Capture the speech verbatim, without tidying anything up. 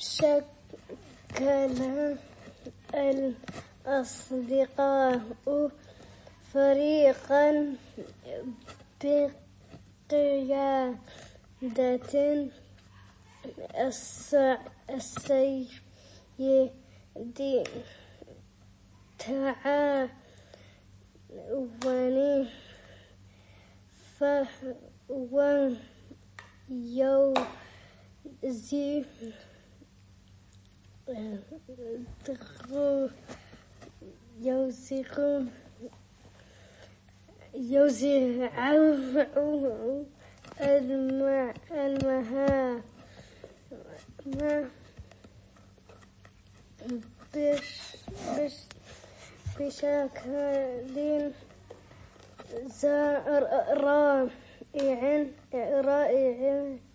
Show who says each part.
Speaker 1: شكل الأصدقاء فريقا بقيادة السيد تعاوني فهو يوزع يوزع يوزع المهام بشكل رائع رائع